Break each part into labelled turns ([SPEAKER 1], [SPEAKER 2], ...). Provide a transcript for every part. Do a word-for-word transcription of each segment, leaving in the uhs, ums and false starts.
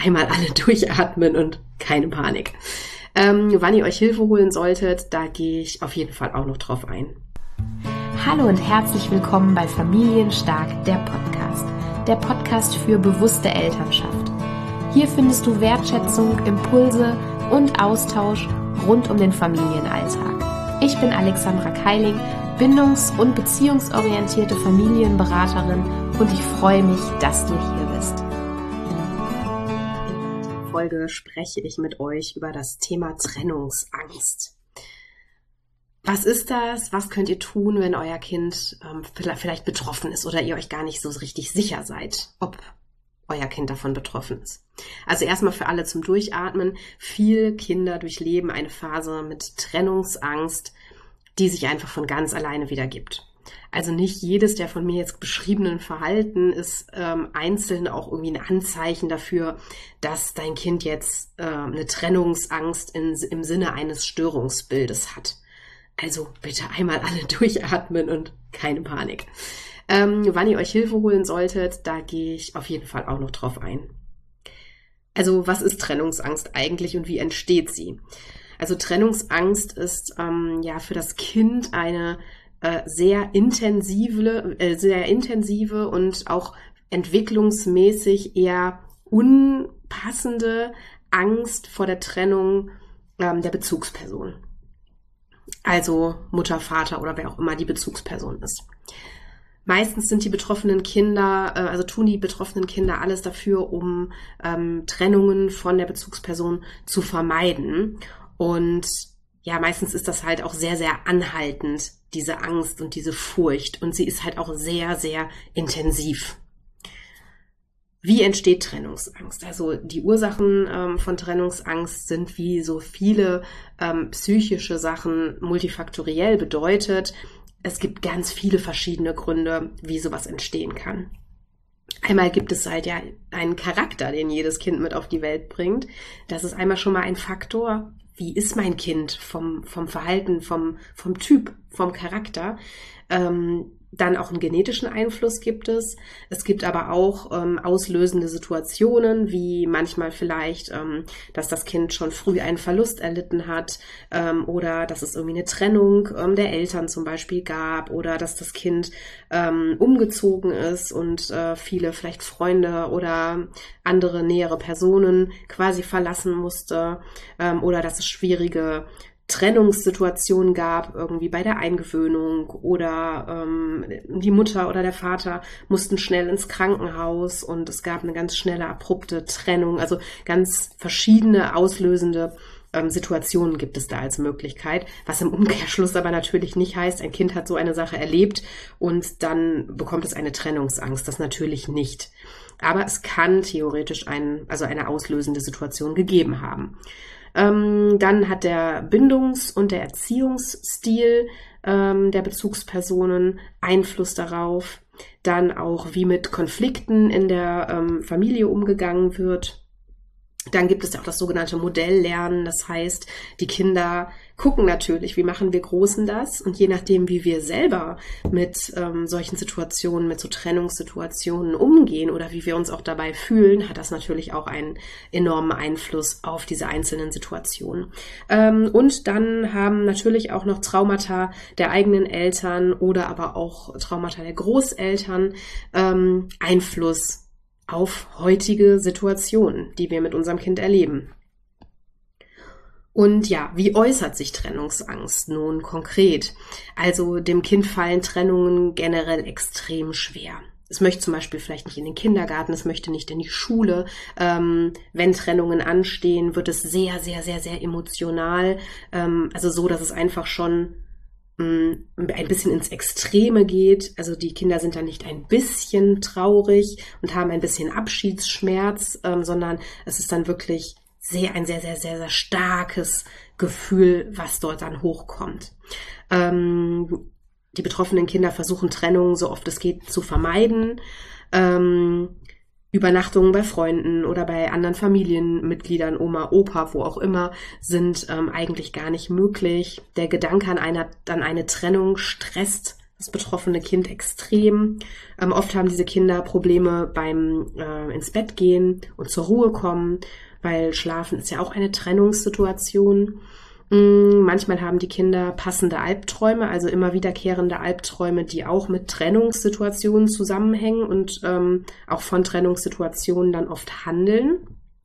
[SPEAKER 1] einmal alle durchatmen und keine Panik. Ähm, wann ihr euch Hilfe holen solltet, da gehe ich auf jeden Fall auch noch drauf ein.
[SPEAKER 2] Hallo und herzlich willkommen bei Familienstark, der Podcast. Der Podcast für bewusste Elternschaft. Hier findest du Wertschätzung, Impulse und Austausch rund um den Familienalltag. Ich bin Alexandra Keiling, bindungs- und beziehungsorientierte Familienberaterin und ich freue mich, dass du hier bist.
[SPEAKER 1] In dieser Folge spreche ich mit euch über das Thema Trennungsangst. Was ist das? Was könnt ihr tun, wenn euer Kind ähm, vielleicht betroffen ist oder ihr euch gar nicht so richtig sicher seid, ob euer Kind davon betroffen ist? Also erstmal für alle zum Durchatmen. Viele Kinder durchleben eine Phase mit Trennungsangst, die sich einfach von ganz alleine wieder gibt. Also nicht jedes der von mir jetzt beschriebenen Verhalten ist ähm, einzeln auch irgendwie ein Anzeichen dafür, dass dein Kind jetzt äh, eine Trennungsangst in, im Sinne eines Störungsbildes hat. Also bitte einmal alle durchatmen und keine Panik. Ähm, wann ihr euch Hilfe holen solltet, da gehe ich auf jeden Fall auch noch drauf ein. Also was ist Trennungsangst eigentlich und wie entsteht sie? Also Trennungsangst ist ähm, ja für das Kind eine äh, sehr intensive, äh, sehr intensive und auch entwicklungsmäßig eher unpassende Angst vor der Trennung ähm, der Bezugsperson. Also Mutter, Vater oder wer auch immer die Bezugsperson ist. Meistens sind die betroffenen Kinder, also tun die betroffenen Kinder alles dafür, um ähm, Trennungen von der Bezugsperson zu vermeiden. Und ja, meistens ist das halt auch sehr, sehr anhaltend, diese Angst und diese Furcht. Und sie ist halt auch sehr, sehr intensiv. Wie entsteht Trennungsangst? Also die Ursachen ähm, von Trennungsangst sind wie so viele ähm, psychische Sachen multifaktoriell, bedeutet, es gibt ganz viele verschiedene Gründe, wie sowas entstehen kann. Einmal gibt es halt ja einen Charakter, den jedes Kind mit auf die Welt bringt. Das ist einmal schon mal ein Faktor. Wie ist mein Kind vom, vom Verhalten, vom, vom Typ, vom Charakter? Ähm, Dann auch einen genetischen Einfluss gibt es. Es gibt aber auch ähm, auslösende Situationen, wie manchmal vielleicht, ähm, dass das Kind schon früh einen Verlust erlitten hat ähm, oder dass es irgendwie eine Trennung ähm, der Eltern zum Beispiel gab oder dass das Kind ähm, umgezogen ist und äh, viele vielleicht Freunde oder andere nähere Personen quasi verlassen musste ähm, oder dass es schwierige Trennungssituationen gab, irgendwie bei der Eingewöhnung oder ähm, die Mutter oder der Vater mussten schnell ins Krankenhaus und es gab eine ganz schnelle, abrupte Trennung. Also ganz verschiedene auslösende ähm, Situationen gibt es da als Möglichkeit, was im Umkehrschluss aber natürlich nicht heißt, ein Kind hat so eine Sache erlebt und dann bekommt es eine Trennungsangst. Das natürlich nicht. Aber es kann theoretisch ein, also eine auslösende Situation gegeben haben. Ähm, dann hat der Bindungs- und der Erziehungsstil ähm, der Bezugspersonen Einfluss darauf. Dann auch, wie mit Konflikten in der ähm, Familie umgegangen wird. Dann gibt es ja auch das sogenannte Modelllernen. Das heißt, die Kinder gucken natürlich, wie machen wir Großen das? Und je nachdem, wie wir selber mit ähm, solchen Situationen, mit so Trennungssituationen umgehen oder wie wir uns auch dabei fühlen, hat das natürlich auch einen enormen Einfluss auf diese einzelnen Situationen. Ähm, und dann haben natürlich auch noch Traumata der eigenen Eltern oder aber auch Traumata der Großeltern ähm, Einfluss auf heutige Situationen, die wir mit unserem Kind erleben. Und ja, wie äußert sich Trennungsangst nun konkret? Also dem Kind fallen Trennungen generell extrem schwer. Es möchte zum Beispiel vielleicht nicht in den Kindergarten, es möchte nicht in die Schule. Ähm, wenn Trennungen anstehen, wird es sehr, sehr, sehr, sehr emotional. Ähm, also so, dass es einfach schon ein bisschen ins Extreme geht. Also die Kinder sind dann nicht ein bisschen traurig und haben ein bisschen Abschiedsschmerz, ähm, sondern es ist dann wirklich sehr, ein sehr, sehr, sehr, sehr starkes Gefühl, was dort dann hochkommt. Ähm, die betroffenen Kinder versuchen Trennung so oft es geht zu vermeiden. Ähm, Übernachtungen bei Freunden oder bei anderen Familienmitgliedern, Oma, Opa, wo auch immer, sind ähm, eigentlich gar nicht möglich. Der Gedanke an eine, an eine Trennung stresst das betroffene Kind extrem. Ähm, oft haben diese Kinder Probleme beim äh, ins Bett gehen und zur Ruhe kommen, weil Schlafen ist ja auch eine Trennungssituation. Ähm, manchmal haben die Kinder passende Albträume, also immer wiederkehrende Albträume, die auch mit Trennungssituationen zusammenhängen und ähm, auch von Trennungssituationen dann oft handeln.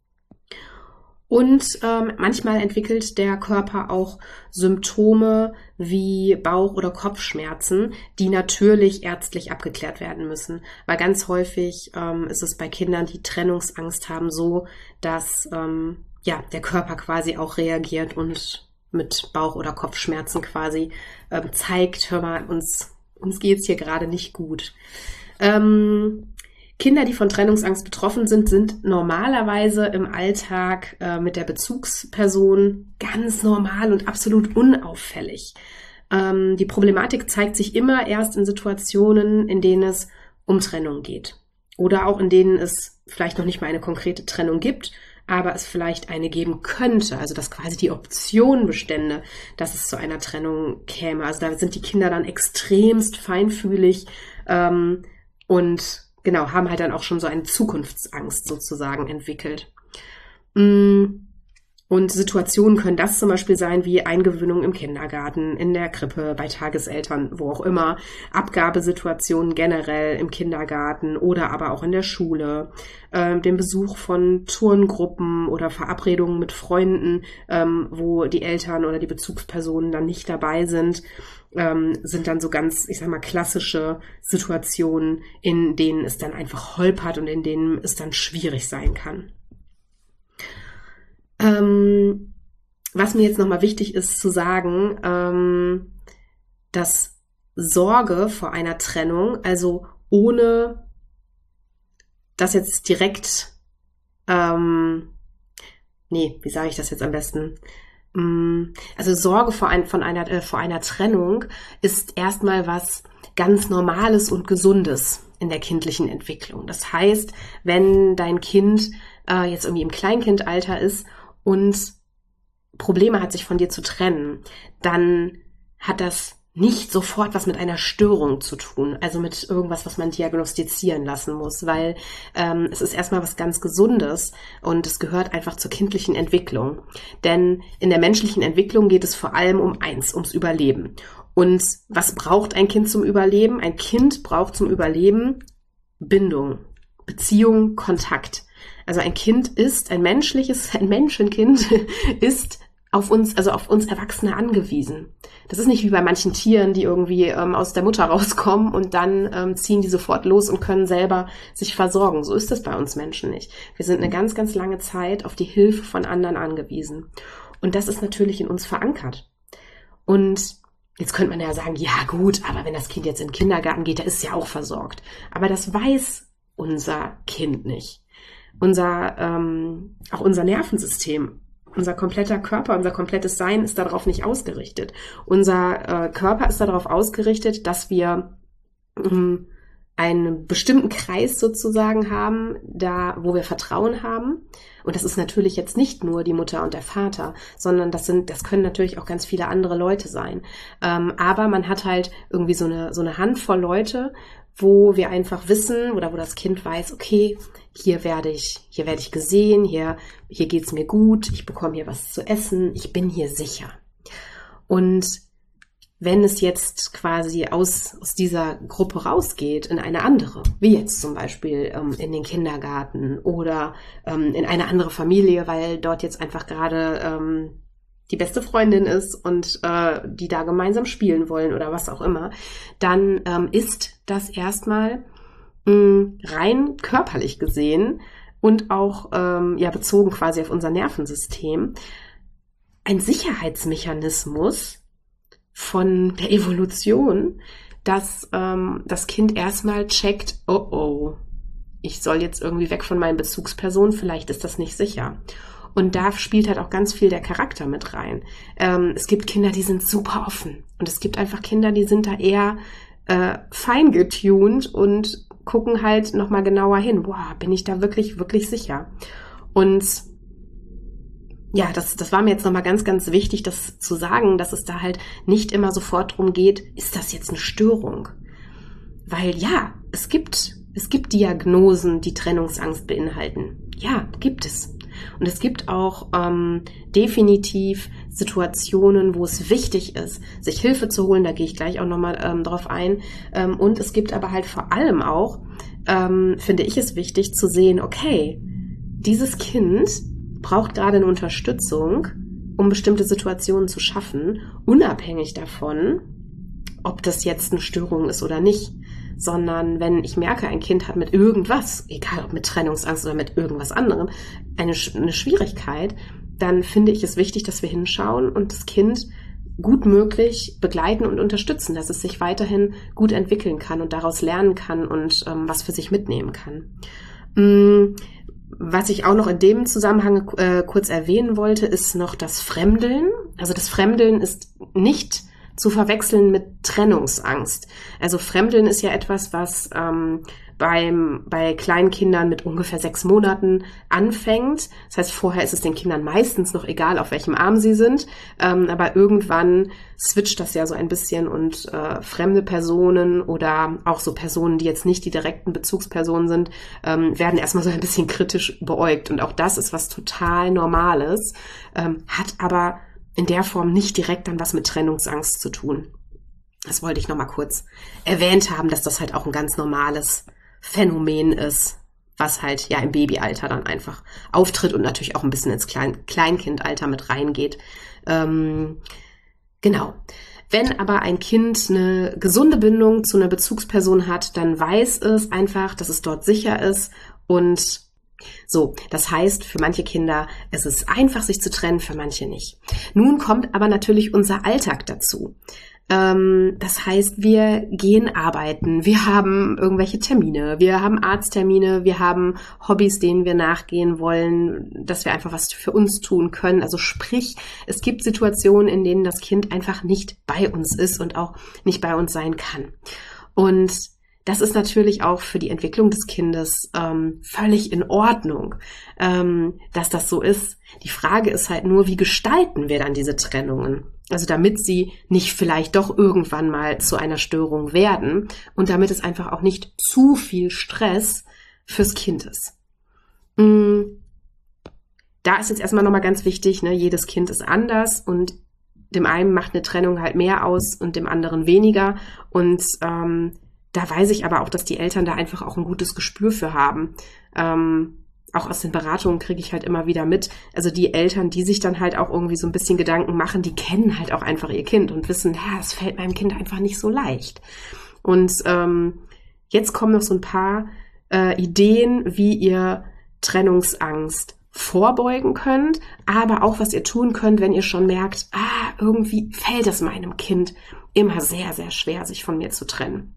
[SPEAKER 1] Und ähm, manchmal entwickelt der Körper auch Symptome wie Bauch- oder Kopfschmerzen, die natürlich ärztlich abgeklärt werden müssen. Weil ganz häufig ähm, ist es bei Kindern, die Trennungsangst haben, so, dass ähm, ja der Körper quasi auch reagiert und mit Bauch- oder Kopfschmerzen quasi ähm, zeigt, hör mal, uns, uns geht's hier gerade nicht gut. Ähm, Kinder, die von Trennungsangst betroffen sind, sind normalerweise im Alltag äh, mit der Bezugsperson ganz normal und absolut unauffällig. Ähm, die Problematik zeigt sich immer erst in Situationen, in denen es um Trennung geht. Oder auch in denen es vielleicht noch nicht mal eine konkrete Trennung gibt, aber es vielleicht eine geben könnte. Also dass quasi die Option bestände, dass es zu einer Trennung käme. Also da sind die Kinder dann extremst feinfühlig ähm, und genau, haben halt dann auch schon so eine Zukunftsangst sozusagen entwickelt. Und Situationen können das zum Beispiel sein wie Eingewöhnung im Kindergarten, in der Krippe, bei Tageseltern, wo auch immer, Abgabesituationen generell im Kindergarten oder aber auch in der Schule, äh, den Besuch von Turngruppen oder Verabredungen mit Freunden, ähm, wo die Eltern oder die Bezugspersonen dann nicht dabei sind, ähm, sind dann so ganz, ich sag mal, klassische Situationen, in denen es dann einfach holpert und in denen es dann schwierig sein kann. Ähm, was mir jetzt nochmal wichtig ist zu sagen, ähm, dass Sorge vor einer Trennung, also ohne das jetzt direkt, ähm, nee, wie sage ich das jetzt am besten? Also Sorge vor, ein, von einer, äh, vor einer Trennung ist erstmal was ganz Normales und Gesundes in der kindlichen Entwicklung. Das heißt, wenn dein Kind äh, jetzt irgendwie im Kleinkindalter ist und Probleme hat, sich von dir zu trennen, dann hat das nicht sofort was mit einer Störung zu tun, also mit irgendwas, was man diagnostizieren lassen muss, weil ähm, es ist erstmal was ganz Gesundes und es gehört einfach zur kindlichen Entwicklung. Denn in der menschlichen Entwicklung geht es vor allem um eins, ums Überleben. Und was braucht ein Kind zum Überleben? Ein Kind braucht zum Überleben Bindung, Beziehung, Kontakt. Also ein Kind ist, ein menschliches, ein Menschenkind ist auf uns, also auf uns Erwachsene angewiesen. Das ist nicht wie bei manchen Tieren, die irgendwie ähm, aus der Mutter rauskommen und dann ähm, ziehen die sofort los und können selber sich versorgen. So ist das bei uns Menschen nicht. Wir sind eine ganz, ganz lange Zeit auf die Hilfe von anderen angewiesen. Und das ist natürlich in uns verankert. Und jetzt könnte man ja sagen, ja gut, aber wenn das Kind jetzt in den Kindergarten geht, da ist es ja auch versorgt. Aber das weiß unser Kind nicht. Unser, ähm, auch unser Nervensystem, unser kompletter Körper, unser komplettes Sein ist darauf nicht ausgerichtet. Unser äh, Körper ist darauf ausgerichtet, dass wir ähm, einen bestimmten Kreis sozusagen haben, da wo wir Vertrauen haben. Und das ist natürlich jetzt nicht nur die Mutter und der Vater, sondern das sind, das können natürlich auch ganz viele andere Leute sein. Ähm, aber man hat halt irgendwie so eine so eine Handvoll Leute, wo wir einfach wissen oder wo das Kind weiß, okay, hier werde ich, hier werde ich gesehen, hier, hier geht's mir gut, ich bekomme hier was zu essen, ich bin hier sicher. Und wenn es jetzt quasi aus, aus dieser Gruppe rausgeht in eine andere, wie jetzt zum Beispiel ähm, in den Kindergarten oder ähm, in eine andere Familie, weil dort jetzt einfach gerade ähm, die beste Freundin ist und äh, die da gemeinsam spielen wollen oder was auch immer, dann ähm, ist das erstmal mh, rein körperlich gesehen und auch ähm, ja bezogen quasi auf unser Nervensystem ein Sicherheitsmechanismus von der Evolution, dass ähm, das Kind erstmal checkt, oh oh, ich soll jetzt irgendwie weg von meinen Bezugspersonen, vielleicht ist das nicht sicher. Und da spielt halt auch ganz viel der Charakter mit rein. Ähm, es gibt Kinder, die sind super offen. Und es gibt einfach Kinder, die sind da eher äh, fein getuned und gucken halt nochmal genauer hin. Boah, bin ich da wirklich, wirklich sicher? Und ja, das, das war mir jetzt nochmal ganz, ganz wichtig, das zu sagen, dass es da halt nicht immer sofort drum geht, ist das jetzt eine Störung? Weil ja, es gibt, es gibt Diagnosen, die Trennungsangst beinhalten. Ja, gibt es. Und es gibt auch ähm, definitiv Situationen, wo es wichtig ist, sich Hilfe zu holen. Da gehe ich gleich auch nochmal ähm, drauf ein. Ähm, und es gibt aber halt vor allem auch, ähm, finde ich es wichtig zu sehen, okay, dieses Kind braucht gerade eine Unterstützung, um bestimmte Situationen zu schaffen, unabhängig davon, ob das jetzt eine Störung ist oder nicht. Sondern wenn ich merke, ein Kind hat mit irgendwas, egal ob mit Trennungsangst oder mit irgendwas anderem, eine, eine Schwierigkeit, dann finde ich es wichtig, dass wir hinschauen und das Kind gut möglich begleiten und unterstützen, dass es sich weiterhin gut entwickeln kann und daraus lernen kann und ähm, was für sich mitnehmen kann. Mm. Was ich auch noch in dem Zusammenhang äh, kurz erwähnen wollte, ist noch das Fremdeln. Also das Fremdeln ist nicht zu verwechseln mit Trennungsangst. Also Fremdeln ist ja etwas, was ähm, beim, bei kleinen Kindern mit ungefähr sechs Monaten anfängt. Das heißt, vorher ist es den Kindern meistens noch egal, auf welchem Arm sie sind. Ähm, aber irgendwann switcht das ja so ein bisschen und äh, fremde Personen oder auch so Personen, die jetzt nicht die direkten Bezugspersonen sind, ähm, werden erstmal so ein bisschen kritisch beäugt. Und auch das ist was total Normales, ähm, hat aber in der Form nicht direkt dann was mit Trennungsangst zu tun. Das wollte ich nochmal kurz erwähnt haben, dass das halt auch ein ganz normales Phänomen ist, was halt ja im Babyalter dann einfach auftritt und natürlich auch ein bisschen ins Klein- Kleinkindalter mit reingeht. Ähm, genau. Wenn aber ein Kind eine gesunde Bindung zu einer Bezugsperson hat, dann weiß es einfach, dass es dort sicher ist und so, das heißt, für manche Kinder ist es einfach, sich zu trennen, für manche nicht. Nun kommt aber natürlich unser Alltag dazu. Ähm, das heißt, wir gehen arbeiten, wir haben irgendwelche Termine, wir haben Arzttermine, wir haben Hobbys, denen wir nachgehen wollen, dass wir einfach was für uns tun können. Also sprich, es gibt Situationen, in denen das Kind einfach nicht bei uns ist und auch nicht bei uns sein kann. Und das ist natürlich auch für die Entwicklung des Kindes ähm, völlig in Ordnung, ähm, dass das so ist. Die Frage ist halt nur, wie gestalten wir dann diese Trennungen? Also damit sie nicht vielleicht doch irgendwann mal zu einer Störung werden und damit es einfach auch nicht zu viel Stress fürs Kind ist. Mhm. Da ist jetzt erstmal nochmal ganz wichtig, ne, jedes Kind ist anders und dem einen macht eine Trennung halt mehr aus und dem anderen weniger und ähm, da weiß ich aber auch, dass die Eltern da einfach auch ein gutes Gespür für haben. Ähm, auch aus den Beratungen kriege ich halt immer wieder mit. Also die Eltern, die sich dann halt auch irgendwie so ein bisschen Gedanken machen, die kennen halt auch einfach ihr Kind und wissen, ja, es fällt meinem Kind einfach nicht so leicht. Und ähm, jetzt kommen noch so ein paar äh, Ideen, wie ihr Trennungsangst vorbeugen könnt, aber auch, was ihr tun könnt, wenn ihr schon merkt, ah, irgendwie fällt es meinem Kind immer sehr, sehr schwer, sich von mir zu trennen.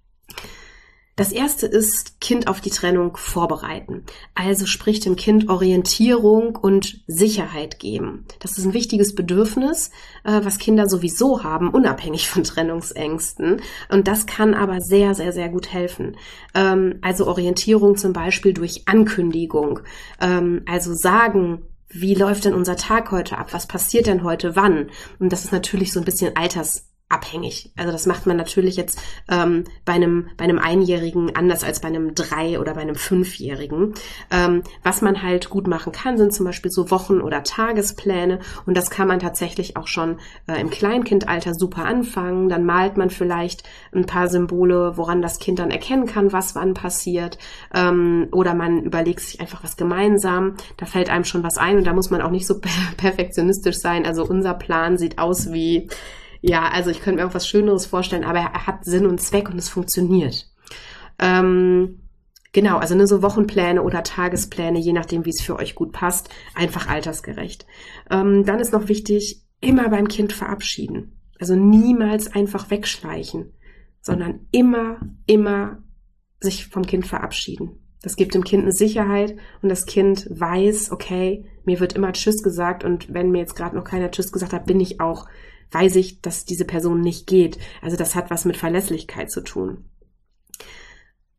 [SPEAKER 1] Das erste ist, Kind auf die Trennung vorbereiten. Also sprich dem Kind Orientierung und Sicherheit geben. Das ist ein wichtiges Bedürfnis, was Kinder sowieso haben, unabhängig von Trennungsängsten. Und das kann aber sehr, sehr, sehr gut helfen. Also Orientierung zum Beispiel durch Ankündigung. Also sagen, wie läuft denn unser Tag heute ab? Was passiert denn heute wann? Und das ist natürlich so ein bisschen alters abhängig. Also das macht man natürlich jetzt ähm, bei einem bei einem Einjährigen anders als bei einem Drei- oder bei einem Fünfjährigen. Ähm, was man halt gut machen kann, sind zum Beispiel so Wochen- oder Tagespläne und das kann man tatsächlich auch schon äh, im Kleinkindalter super anfangen. Dann malt man vielleicht ein paar Symbole, woran das Kind dann erkennen kann, was wann passiert. Ähm, oder man überlegt sich einfach was gemeinsam. Da fällt einem schon was ein und da muss man auch nicht so per- perfektionistisch sein. Also unser Plan sieht aus wie Ja, also ich könnte mir auch was Schöneres vorstellen, aber er hat Sinn und Zweck und es funktioniert. Ähm, genau, also ne, so Wochenpläne oder Tagespläne, je nachdem, wie es für euch gut passt, einfach altersgerecht. Ähm, dann ist noch wichtig, immer beim Kind verabschieden. Also niemals einfach wegschleichen, sondern immer, immer sich vom Kind verabschieden. Das gibt dem Kind eine Sicherheit und das Kind weiß, okay, mir wird immer Tschüss gesagt und wenn mir jetzt gerade noch keiner Tschüss gesagt hat, bin ich auch weiß ich, dass diese Person nicht geht. Also das hat was mit Verlässlichkeit zu tun.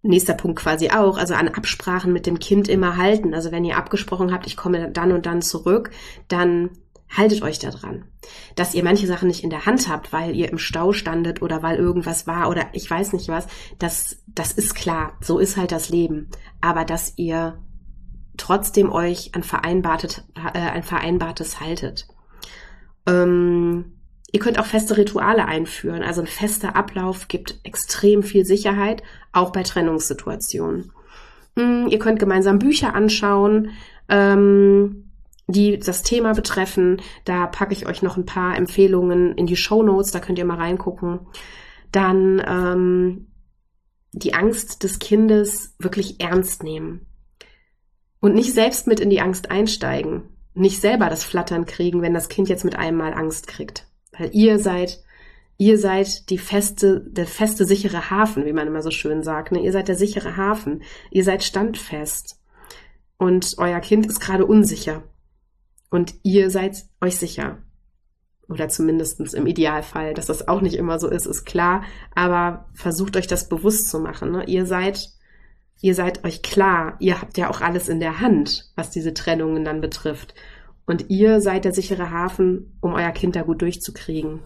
[SPEAKER 1] nächster Punkt quasi auch, also an Absprachen mit dem Kind immer halten. Also wenn ihr abgesprochen habt, ich komme dann und dann zurück, dann haltet euch da dran. Dass ihr manche Sachen nicht in der Hand habt, weil ihr im Stau standet oder weil irgendwas war oder ich weiß nicht was, das, das ist klar. So ist halt das Leben. Aber dass ihr trotzdem euch an Vereinbartes, äh, ein Vereinbartes haltet. Ähm, ihr könnt auch feste Rituale einführen. Also ein fester Ablauf gibt extrem viel Sicherheit, auch bei Trennungssituationen. Ähm, ihr könnt gemeinsam Bücher anschauen, ähm, die das Thema betreffen. Da packe ich euch noch ein paar Empfehlungen in die Shownotes, da könnt ihr mal reingucken. Dann ähm, die Angst des Kindes wirklich ernst nehmen. Und nicht selbst mit in die Angst einsteigen. Nicht selber das Flattern kriegen, wenn das Kind jetzt mit einem Mal Angst kriegt. Weil ihr seid, ihr seid die feste, der feste, sichere Hafen, wie man immer so schön sagt. Ne? Ihr seid der sichere Hafen. Ihr seid standfest. Und euer Kind ist gerade unsicher. Und ihr seid euch sicher. Oder zumindest im Idealfall, dass das auch nicht immer so ist, ist klar. Aber versucht euch das bewusst zu machen. Ne? Ihr seid, ihr seid euch klar. Ihr habt ja auch alles in der Hand, was diese Trennungen dann betrifft. Und ihr seid der sichere Hafen, um euer Kind da gut durchzukriegen.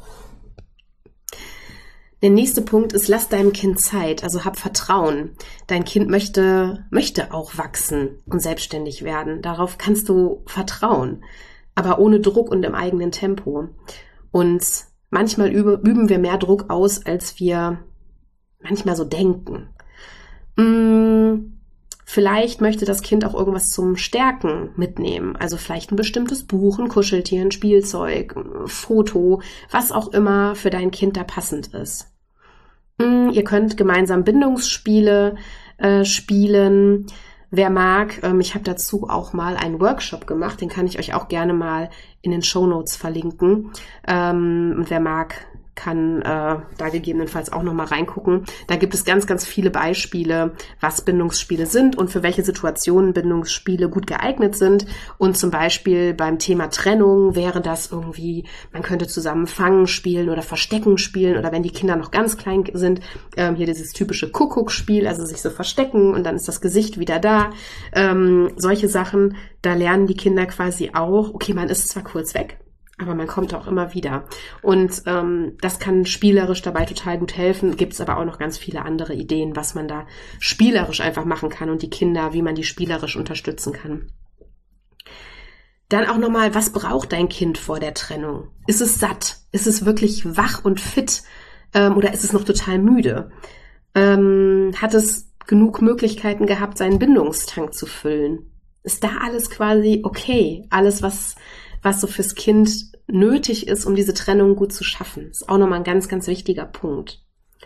[SPEAKER 1] Der nächste Punkt ist, lass deinem Kind Zeit, also hab Vertrauen. Dein Kind möchte, möchte auch wachsen und selbstständig werden. Darauf kannst du vertrauen, aber ohne Druck und im eigenen Tempo. Und manchmal übe, üben wir mehr Druck aus, als wir manchmal so denken. Hm, vielleicht möchte das Kind auch irgendwas zum Stärken mitnehmen. Also vielleicht ein bestimmtes Buch, ein Kuscheltier, ein Spielzeug, ein Foto, was auch immer für dein Kind da passend ist. Ihr könnt gemeinsam Bindungsspiele äh, spielen. Wer mag, ähm, ich habe dazu auch mal einen Workshop gemacht, den kann ich euch auch gerne mal in den Shownotes verlinken. Ähm, und wer mag, kann äh, da gegebenenfalls auch nochmal reingucken. Da gibt es ganz, ganz viele Beispiele, was Bindungsspiele sind und für welche Situationen Bindungsspiele gut geeignet sind. Und zum Beispiel beim Thema Trennung wäre das irgendwie, man könnte zusammen Fangen spielen oder Verstecken spielen oder wenn die Kinder noch ganz klein sind, ähm, hier dieses typische Kuckuckspiel, also sich so verstecken und dann ist das Gesicht wieder da. Ähm, solche Sachen, da lernen die Kinder quasi auch, okay, man ist zwar kurz weg, aber man kommt auch immer wieder. Und ähm, das kann spielerisch dabei total gut helfen. Gibt es aber auch noch ganz viele andere Ideen, was man da spielerisch einfach machen kann und die Kinder, wie man die spielerisch unterstützen kann. Dann auch nochmal, was braucht dein Kind vor der Trennung? Ist es satt? Ist es wirklich wach und fit? Ähm, oder ist es noch total müde? Ähm, hat es genug Möglichkeiten gehabt, seinen Bindungstank zu füllen? Ist da alles quasi okay? Alles, was was so fürs Kind nötig ist, um diese Trennung gut zu schaffen. Das ist auch nochmal ein ganz, ganz wichtiger Punkt.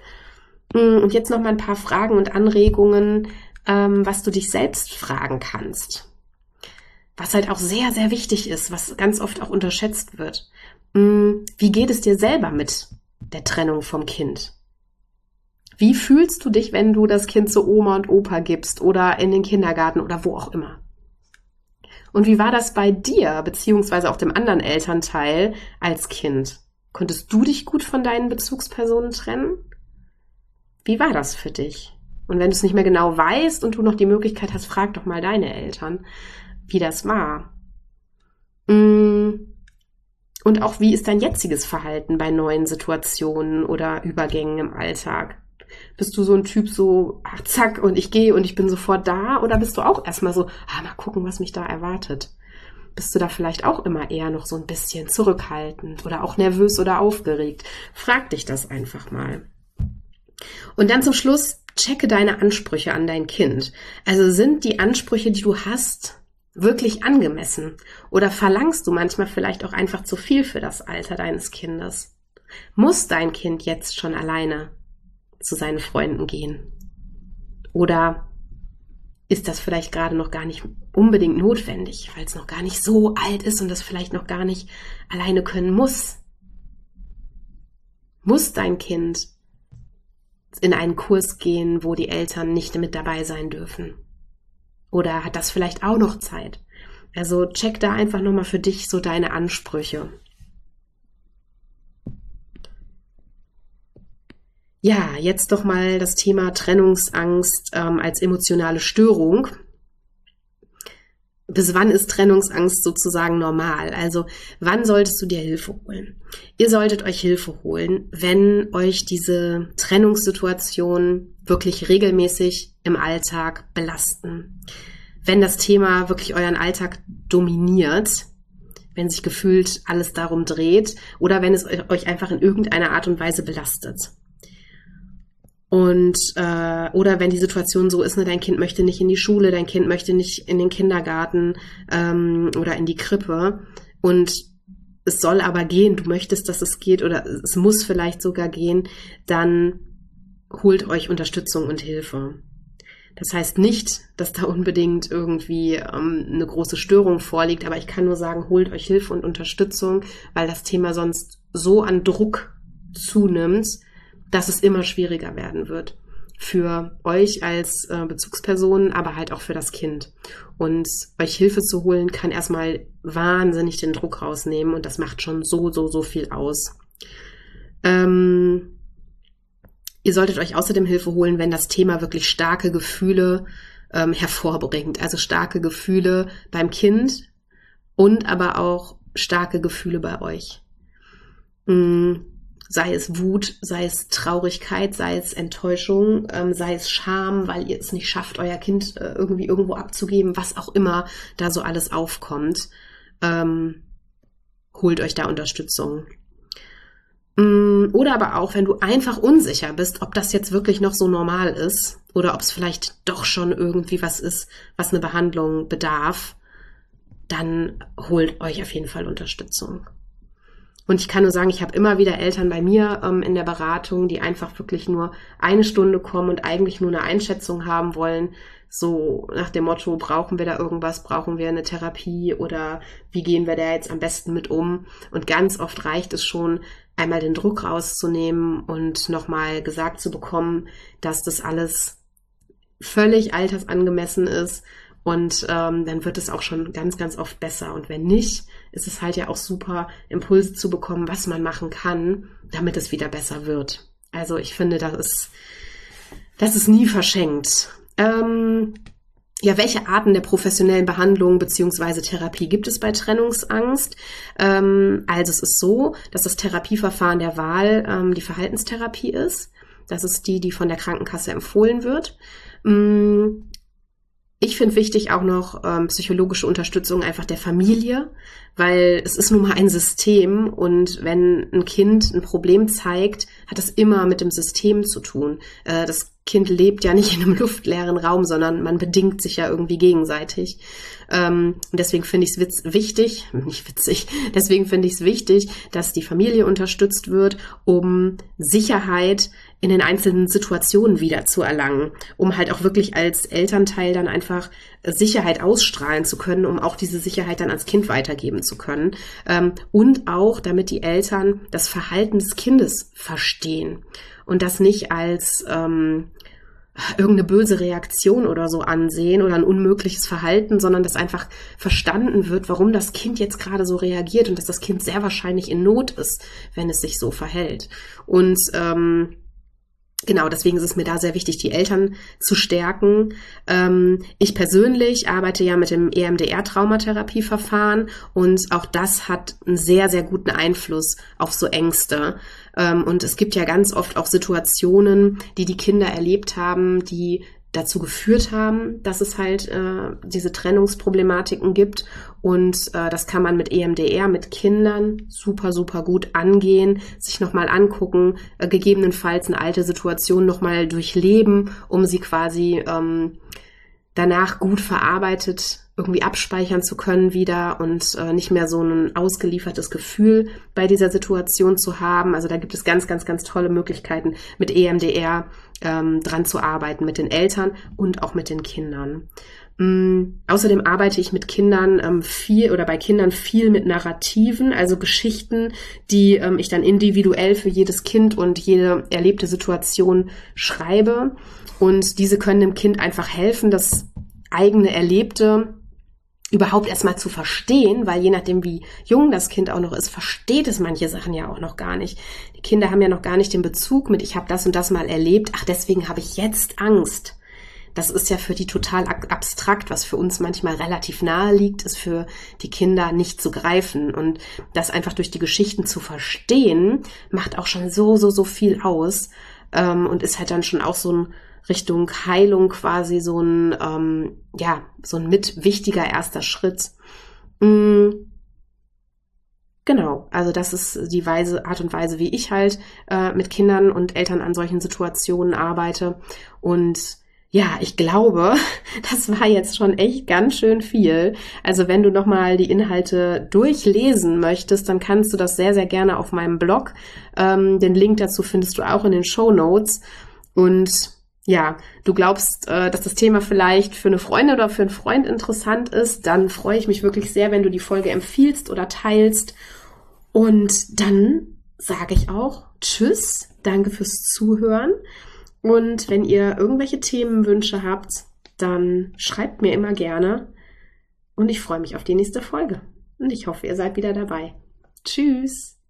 [SPEAKER 1] Und jetzt nochmal ein paar Fragen und Anregungen, ähm, was du dich selbst fragen kannst. Was halt auch sehr, sehr wichtig ist, was ganz oft auch unterschätzt wird. Wie geht es dir selber mit der Trennung vom Kind? Wie fühlst du dich, wenn du das Kind zu Oma und Opa gibst oder in den Kindergarten oder wo auch immer? Und wie war das bei dir, beziehungsweise auch dem anderen Elternteil als Kind? Konntest du dich gut von deinen Bezugspersonen trennen? Wie war das für dich? Und wenn du es nicht mehr genau weißt und du noch die Möglichkeit hast, frag doch mal deine Eltern, wie das war. Und auch, wie ist dein jetziges Verhalten bei neuen Situationen oder Übergängen im Alltag? Bist du so ein Typ so, ach, zack, und ich gehe und ich bin sofort da? Oder bist du auch erstmal so, ah, mal gucken, was mich da erwartet? Bist du da vielleicht auch immer eher noch so ein bisschen zurückhaltend oder auch nervös oder aufgeregt? Frag dich das einfach mal. Und dann zum Schluss, checke deine Ansprüche an dein Kind. Also sind die Ansprüche, die du hast, wirklich angemessen? Oder verlangst du manchmal vielleicht auch einfach zu viel für das Alter deines Kindes? Muss dein Kind jetzt schon alleine zu seinen Freunden gehen? Oder ist das vielleicht gerade noch gar nicht unbedingt notwendig, weil es noch gar nicht so alt ist und das vielleicht noch gar nicht alleine können muss? Muss dein Kind in einen Kurs gehen, wo die Eltern nicht mit dabei sein dürfen? Oder hat das vielleicht auch noch Zeit? Also check da einfach nochmal für dich so deine Ansprüche. Ja, jetzt doch mal das Thema Trennungsangst ähm, als emotionale Störung. Bis wann ist Trennungsangst sozusagen normal? Also wann solltest du dir Hilfe holen? Ihr solltet euch Hilfe holen, wenn euch diese Trennungssituationen wirklich regelmäßig im Alltag belasten. Wenn das Thema wirklich euren Alltag dominiert, wenn sich gefühlt alles darum dreht oder wenn es euch einfach in irgendeiner Art und Weise belastet. Und äh, oder wenn die Situation so ist, ne, dein Kind möchte nicht in die Schule, dein Kind möchte nicht in den Kindergarten ähm, oder in die Krippe und es soll aber gehen, du möchtest, dass es geht oder es muss vielleicht sogar gehen, dann holt euch Unterstützung und Hilfe. Das heißt nicht, dass da unbedingt irgendwie ähm, eine große Störung vorliegt, aber ich kann nur sagen, holt euch Hilfe und Unterstützung, weil das Thema sonst so an Druck zunimmt, dass es immer schwieriger werden wird für euch als äh, Bezugspersonen, aber halt auch für das Kind. Und euch Hilfe zu holen, kann erstmal wahnsinnig den Druck rausnehmen und das macht schon so, so, so viel aus. Ähm, ihr solltet euch außerdem Hilfe holen, wenn das Thema wirklich starke Gefühle ähm, hervorbringt. Also starke Gefühle beim Kind und aber auch starke Gefühle bei euch. Mhm. Sei es Wut, sei es Traurigkeit, sei es Enttäuschung, ähm, sei es Scham, weil ihr es nicht schafft, euer Kind äh, irgendwie irgendwo abzugeben, was auch immer da so alles aufkommt. Ähm, holt euch da Unterstützung. Mm, oder aber auch, wenn du einfach unsicher bist, ob das jetzt wirklich noch so normal ist oder ob es vielleicht doch schon irgendwie was ist, was eine Behandlung bedarf, dann holt euch auf jeden Fall Unterstützung. Und ich kann nur sagen, ich habe immer wieder Eltern bei mir ähm, in der Beratung, die einfach wirklich nur eine Stunde kommen und eigentlich nur eine Einschätzung haben wollen, so nach dem Motto, brauchen wir da irgendwas, brauchen wir eine Therapie oder wie gehen wir da jetzt am besten mit um? Und ganz oft reicht es schon, einmal den Druck rauszunehmen und nochmal gesagt zu bekommen, dass das alles völlig altersangemessen ist. Und ähm, dann wird es auch schon ganz, ganz oft besser. Und wenn nicht, ist es halt ja auch super, Impulse zu bekommen, was man machen kann, damit es wieder besser wird. Also ich finde, das ist, das ist nie verschenkt. Ähm, ja, welche Arten der professionellen Behandlung beziehungsweise Therapie gibt es bei Trennungsangst? Ähm, also es ist so, dass das Therapieverfahren der Wahl ähm, die Verhaltenstherapie ist. Das ist die, die von der Krankenkasse empfohlen wird. Ähm, Ich finde wichtig auch noch ähm, psychologische Unterstützung einfach der Familie, weil es ist nun mal ein System und wenn ein Kind ein Problem zeigt, hat das immer mit dem System zu tun. Äh, das Kind lebt ja nicht in einem luftleeren Raum, sondern man bedingt sich ja irgendwie gegenseitig. Ähm, und deswegen finde ich es wichtig, nicht witzig, deswegen finde ich es wichtig, dass die Familie unterstützt wird, um Sicherheit in den einzelnen Situationen wieder zu erlangen, um halt auch wirklich als Elternteil dann einfach Sicherheit ausstrahlen zu können, um auch diese Sicherheit dann ans Kind weitergeben zu können. Ähm, und auch, damit die Eltern das Verhalten des Kindes verstehen und das nicht als ähm, irgendeine böse Reaktion oder so ansehen oder ein unmögliches Verhalten, sondern dass einfach verstanden wird, warum das Kind jetzt gerade so reagiert und dass das Kind sehr wahrscheinlich in Not ist, wenn es sich so verhält. Und ähm, Genau, deswegen ist es mir da sehr wichtig, die Eltern zu stärken. Ähm, ich persönlich arbeite ja mit dem E M D R-Traumatherapieverfahren und auch das hat einen sehr, sehr guten Einfluss auf so Ängste. Ähm, und es gibt ja ganz oft auch Situationen, die die Kinder erlebt haben, die dazu geführt haben, dass es halt äh, diese Trennungsproblematiken gibt. Und äh, das kann man mit E M D R, mit Kindern super, super gut angehen, sich nochmal angucken, äh, gegebenenfalls eine alte Situation nochmal durchleben, um sie quasi ähm, danach gut verarbeitet irgendwie abspeichern zu können wieder und äh, nicht mehr so ein ausgeliefertes Gefühl bei dieser Situation zu haben. Also da gibt es ganz, ganz, ganz tolle Möglichkeiten, mit E M D R ähm, dran zu arbeiten, mit den Eltern und auch mit den Kindern. Ähm, außerdem arbeite ich mit Kindern ähm, viel oder bei Kindern viel mit Narrativen, also Geschichten, die ähm, ich dann individuell für jedes Kind und jede erlebte Situation schreibe. Und diese können dem Kind einfach helfen, das eigene Erlebte überhaupt erstmal zu verstehen, weil je nachdem, wie jung das Kind auch noch ist, versteht es manche Sachen ja auch noch gar nicht. Die Kinder haben ja noch gar nicht den Bezug mit, ich habe das und das mal erlebt, ach, deswegen habe ich jetzt Angst. Das ist ja für die total abstrakt, was für uns manchmal relativ nahe liegt, ist für die Kinder nicht zu greifen. Und das einfach durch die Geschichten zu verstehen, macht auch schon so, so, so viel aus ähm, und ist halt dann schon auch so ein Richtung Heilung quasi so ein, ähm, ja, so ein mit wichtiger erster Schritt. Mhm. Genau, also das ist die Weise, Art und Weise, wie ich halt äh, mit Kindern und Eltern an solchen Situationen arbeite. Und ja, ich glaube, das war jetzt schon echt ganz schön viel. Also wenn du nochmal die Inhalte durchlesen möchtest, dann kannst du das sehr, sehr gerne auf meinem Blog. Ähm, den Link dazu findest du auch in den Shownotes. Und ja, du glaubst, äh, dass das Thema vielleicht für eine Freundin oder für einen Freund interessant ist, dann freue ich mich wirklich sehr, wenn du die Folge empfiehlst oder teilst. Und dann sage ich auch Tschüss, danke fürs Zuhören. Und wenn ihr irgendwelche Themenwünsche habt, dann schreibt mir immer gerne. Und ich freue mich auf die nächste Folge. Und ich hoffe, ihr seid wieder dabei. Tschüss!